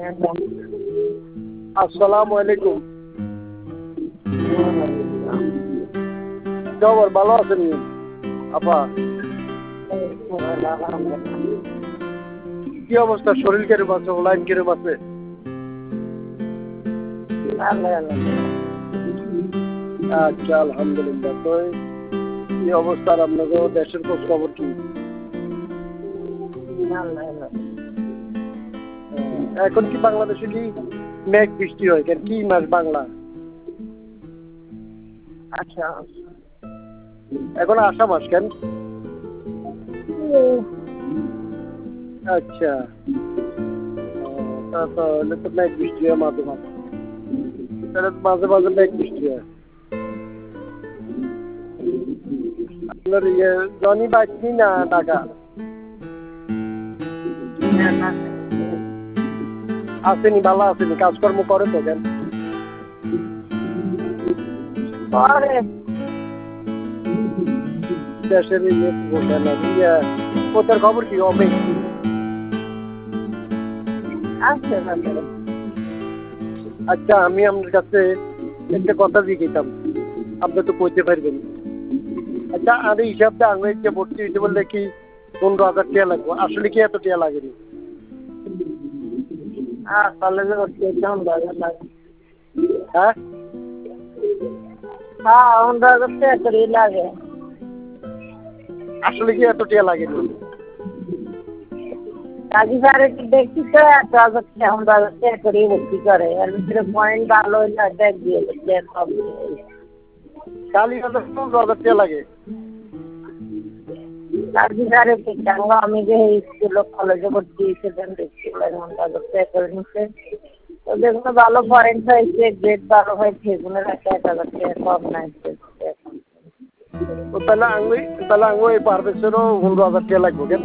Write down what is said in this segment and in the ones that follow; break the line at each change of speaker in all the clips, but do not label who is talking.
আসসালামু আলাইকুম। খবর ভালো আছেন আপা? কি অবস্থা? শরীর কিরকম আছে? লাইন কিরকম আছে? আচ্ছা, আলহামদুলিল্লাহ। তো কি অবস্থা আপনাদের দেশের খোঁজ খবর কি? এখন কি বাংলাদেশে কি মেঘ বৃষ্টি হয়? কেন কি মাস বাংলা?
আচ্ছা
এখন আষাঢ় মাস কেন? আচ্ছা, তাহলে তো মেঘ বৃষ্টি হয় মাঝে মাঝে। তাহলে তো মাঝে মাঝে মেঘ বৃষ্টি হয়। আপনার জনি বাঁচনি না ঢাকা আসেনি? ভালো আসেনি? কাজকর্ম করে তো কেন? দেশের ওটার খবর কি হবে? আচ্ছা, আমি আপনার কাছে একটা কথা জিজ্ঞেতাম, আপনি তো কইতে পারবেন। আচ্ছা, আমি হিসাবটা আঙুল যে ভর্তি হইতে বললে কি 15,000 টাকা লাগবে? আসলে কি এত টাকা লাগেনি?
কলেজে ভর্তি হয়েছে 15,000 লাগে।
হ্যাঁ,
15,000 টাকা করে লাগে।
আসলে কি এত টাকা লাগেনি?
কাজী স্যারে কি দেখছি তো 1,000 টাকা 15,000 টাকা করে ভর্তি করে, এর ভিতরে পয়েন্ট ভালো হইলে দেখ দিয়ে সব
কালী 15,000 টাকা লাগে।
কাজী স্যারে কি জানলো? আমি যে স্কুল কলেজে ভর্তি হয়েছে দেখছি 15,000 টাকা করে নিচ্ছে। তো যেগুলো ভালো পয়েন্ট হয়েছে, গ্রেড ভালো হয়েছে, সেগুলো 1,000 টাকা কম নাই।
তাহলে আঙুল এই পারভেজেরও 15,000 টাকা লাগবে কেন?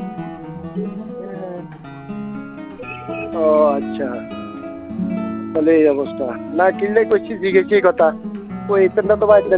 ও আচ্ছা, তাহলে এই অবস্থা। না কিনলে কইছি জিজ্ঞেস কথা, ওই ইতেনটা তো বাইর